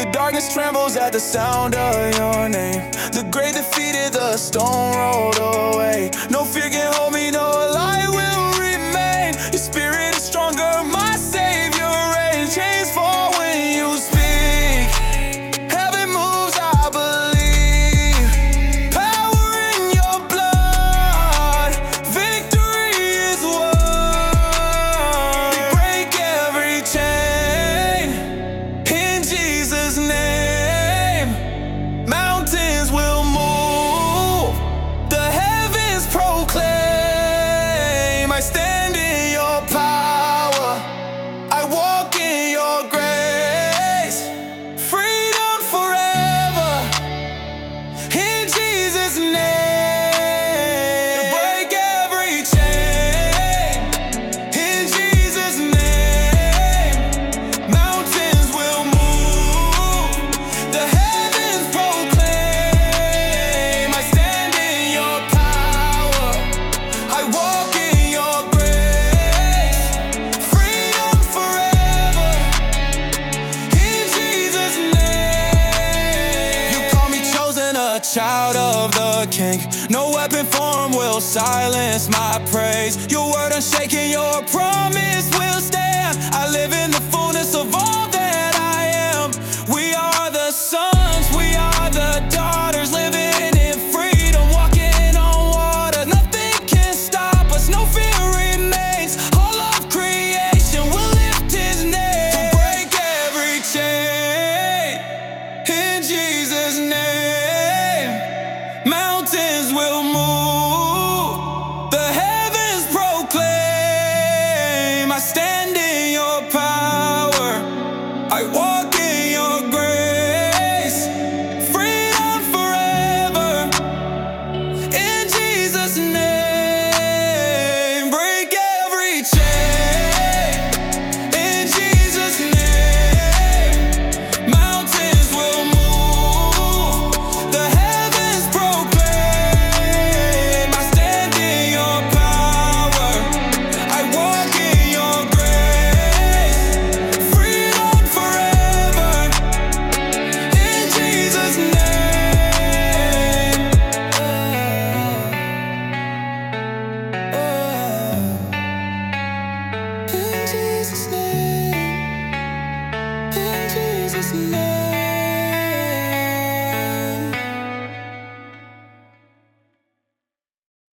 The darkness trembles at the sound of your name. The grave defeated, the stone rolled away. No fear can hold me, no lie will remain. Your spirit is stronger, my Savior reigns. Chains fall when you speak. Heaven moves, I believe. Power in your blood. Victory is won. Break every chain in Jesus' name. Mountains will move. The heavens proclaim. I stand in your power. I walk in your grace. Freedom forever in Jesus' name. Break every chain in Jesus' name. Mountains will move. The heavens proclaim. I stand in your power. I walk in your grace. Freedom forever in Jesus' name. You call me chosen, a child of the King. No weapon formed will silence my praise. Your word unshaken, your promise will stand. I live in the fullness of all